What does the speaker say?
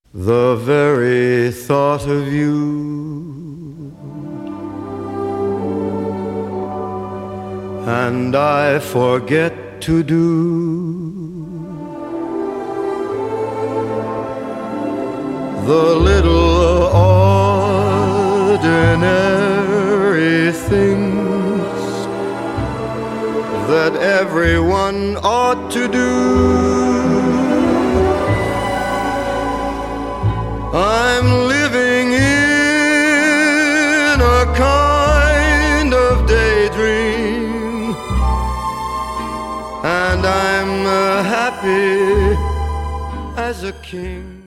The very thought of you and I forget to do the little ordinary things that everyone ought to do. I'm living in a kind of daydream, and I'm happy as a king.